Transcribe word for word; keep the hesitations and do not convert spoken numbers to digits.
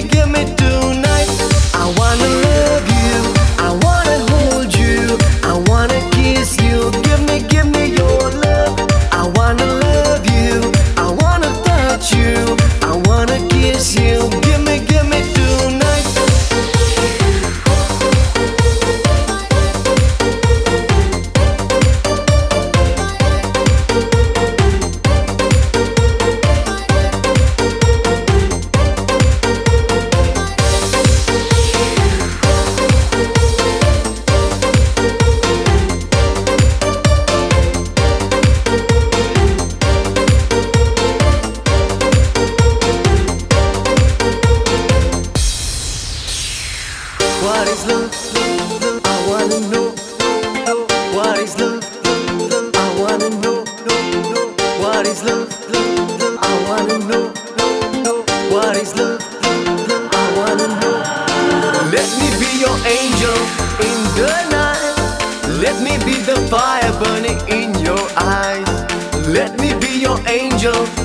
give me tonight. I wanna love you, I wanna hold you, I wanna kiss you. Give me, give me your love. I wanna love you, I wanna touch you, I wanna kiss you. Give me, give me tonight. What is love? I wanna know. What is love? I wanna know. What is love? I wanna know. What is love? I wanna know. Let me be your angel in the night. Let me be the fire burning in your eyes. Let me be your angel